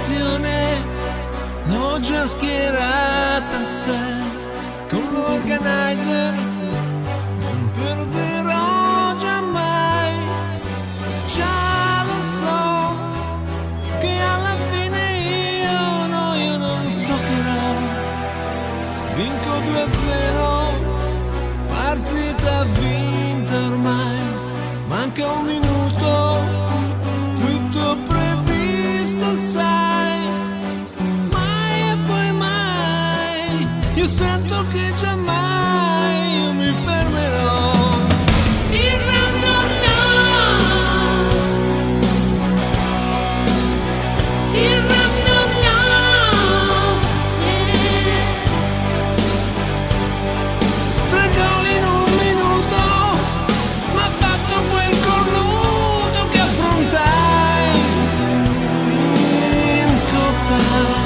formazione l'ho già schierata, sai, con l'organizer non perderò giammai. Già lo so che alla fine io non soccherò. Vinco 2-0, partita vinta ormai, manca un minuto, tutto previsto sai. Mai e poi mai, io sento che giammai io mi fermerò. Il random no, il random no, yeah. 3 gol in un minuto, m'ha fatto quel cornuto che affrontai in Coppa.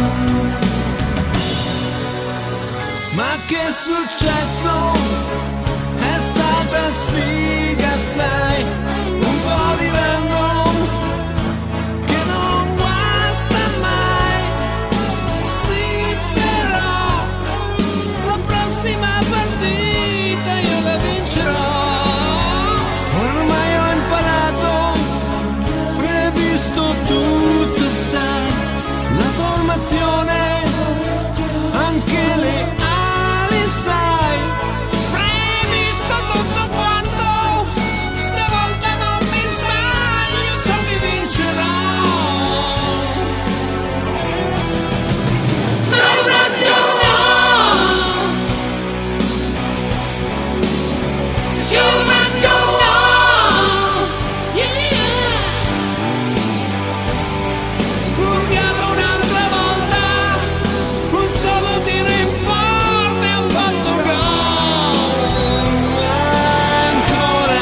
Ma che è successo? È stata sfiga, sai, un po' di random che non guasta mai. Sì, però la prossima partita io la vincerò. Ormai ho imparato, previsto tutto, sai, la formazione, anche le ali, sai, previsto tutto quanto, stavolta non mi sbaglio, so che vincerò. Show must go on, yeah. Purgato un'altra volta, un solo tiro in porta e ho fatto gol. Ancora.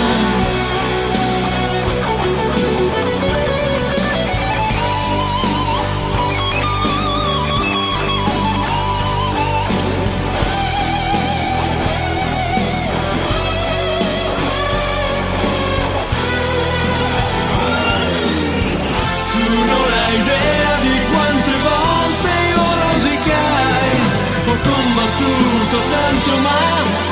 Tu non hai idea di quante volte io rosicai, ho combattuto tanto ma